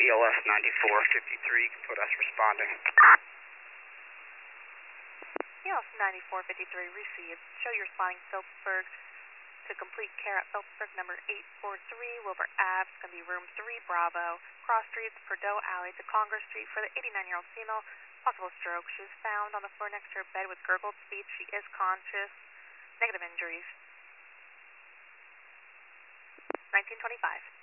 ELS 9453, put us responding. ELS 9453 received. Show you're responding Phillipsburg to complete care at Phillipsburg number 843, Wilbur Ave. It's going to be room 3 Bravo. Cross streets, Perdot Alley to Congress Street for the 89-year-old female. Possible stroke. She was found on the floor next to her bed with gurgled speech. She is conscious. Negative injuries. 1925.